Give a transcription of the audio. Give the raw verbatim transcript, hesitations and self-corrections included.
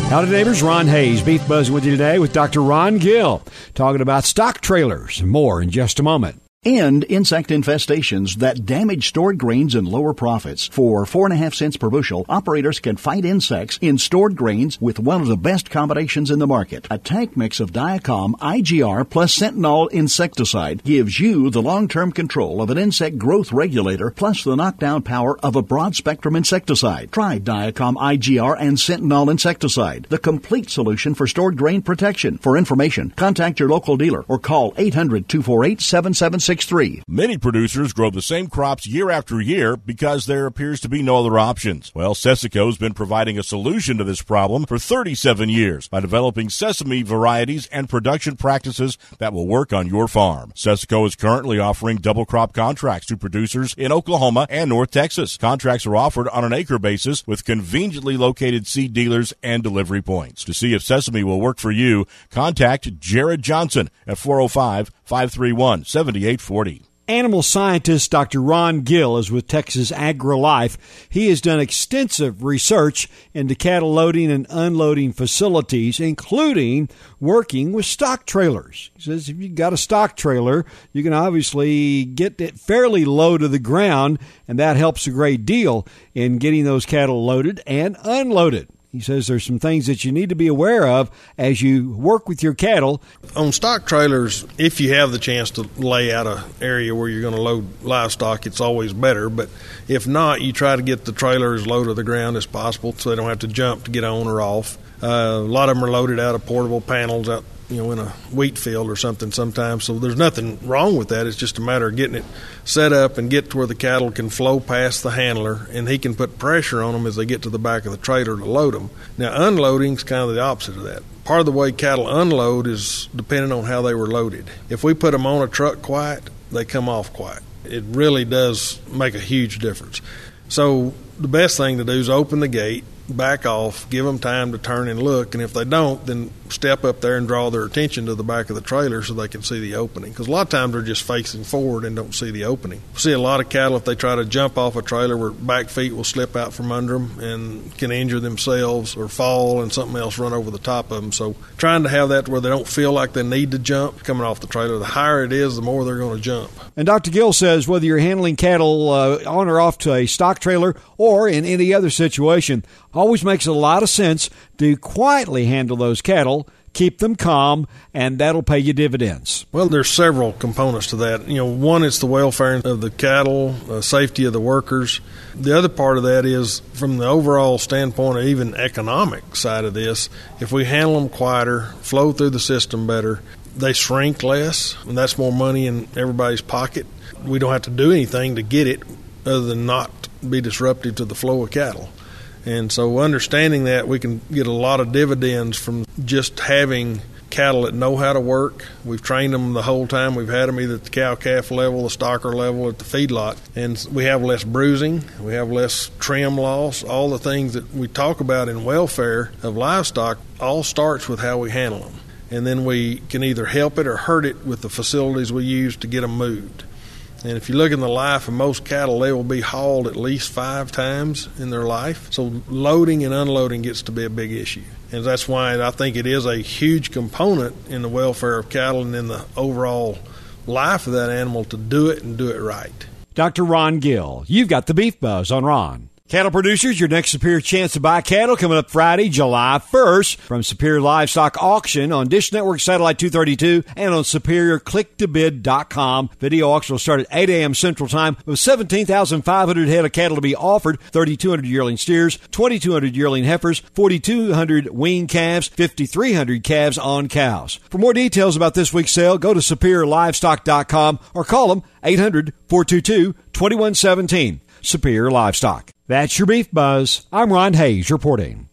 Howdy, neighbors. Ron Hayes, Beef Buzz with you today with Doctor Ron Gill, talking about stock trailers. More in just a moment. And insect infestations that damage stored grains and lower profits. For four and a half cents per bushel, operators can fight insects in stored grains with one of the best combinations in the market. A tank mix of Diacom I G R plus Sentinel insecticide gives you the long-term control of an insect growth regulator plus the knockdown power of a broad-spectrum insecticide. Try Diacom I G R and Sentinel insecticide, the complete solution for stored grain protection. For information, contact your local dealer or call eight hundred, two four eight, seven seven six three. Many producers grow the same crops year after year because there appears to be no other options. Well, Sessico has been providing a solution to this problem for thirty-seven years by developing sesame varieties and production practices that will work on your farm. Sessico is currently offering double crop contracts to producers in Oklahoma and North Texas. Contracts are offered on an acre basis with conveniently located seed dealers and delivery points. To see if sesame will work for you, contact Jared Johnson at four oh five, five three one, seven eight four oh. Animal scientist Doctor Ron Gill is with Texas AgriLife. He has done extensive research into cattle loading and unloading facilities, including working with stock trailers. He says if you've got a stock trailer, you can obviously get it fairly low to the ground, and that helps a great deal in getting those cattle loaded and unloaded. He says there's some things that you need to be aware of as you work with your cattle. On stock trailers, if you have the chance to lay out an area where you're going to load livestock, it's always better. But if not, you try to get the trailer as low to the ground as possible so they don't have to jump to get on or off. Uh, a lot of them are loaded out of portable panels out, you know, in a wheat field or something sometimes. So there's nothing wrong with that. It's just a matter of getting it set up and get to where the cattle can flow past the handler, and he can put pressure on them as they get to the back of the trailer to load them. Now, unloading is kind of the opposite of that. Part of the way cattle unload is depending on how they were loaded. If we put them on a truck quiet, they come off quiet. It really does make a huge difference. So the best thing to do is open the gate, back off, give them time to turn and look, and if they don't, then step up there and draw their attention to the back of the trailer so they can see the opening, because a lot of times they're just facing forward and don't see the opening. We see a lot of cattle, if they try to jump off a trailer, where back feet will slip out from under them and can injure themselves or fall and something else run over the top of them. So trying to have that where they don't feel like they need to jump coming off the trailer. The higher it is, the more they're going to jump. And Doctor Gill says whether you're handling cattle uh, on or off to a stock trailer or in any other situation, always makes a lot of sense to quietly handle those cattle, keep them calm, and that'll pay you dividends. Well, there's several components to that. You know, one is the welfare of the cattle, uh, safety of the workers. The other part of that is from the overall standpoint of even economic side of this, if we handle them quieter, flow through the system better, they shrink less, and that's more money in everybody's pocket. We don't have to do anything to get it other than not be disruptive to the flow of cattle. And so understanding that, we can get a lot of dividends from just having cattle that know how to work. We've trained them the whole time. We've had them either at the cow-calf level, the stocker level, at the feedlot. And we have less bruising. We have less trim loss. All the things that we talk about in welfare of livestock all starts with how we handle them. And then we can either help it or hurt it with the facilities we use to get them moved. And if you look in the life of most cattle, they will be hauled at least five times in their life. So loading and unloading gets to be a big issue. And that's why I think it is a huge component in the welfare of cattle and in the overall life of that animal to do it and do it right. Doctor Ron Gill, you've got the Beef Buzz on Ron. Cattle producers, your next Superior chance to buy cattle coming up Friday, July first from Superior Livestock Auction on Dish Network Satellite two thirty-two and on superior click to bid dot com. Video auction will start at eight a.m. Central Time with seventeen thousand five hundred head of cattle to be offered, thirty-two hundred yearling steers, twenty-two hundred yearling heifers, forty-two hundred weaned calves, fifty-three hundred calves on cows. For more details about this week's sale, go to superior livestock dot com or call them eight hundred, four two two, two one one seven. Superior Livestock. That's your Beef Buzz. I'm Ron Hayes reporting.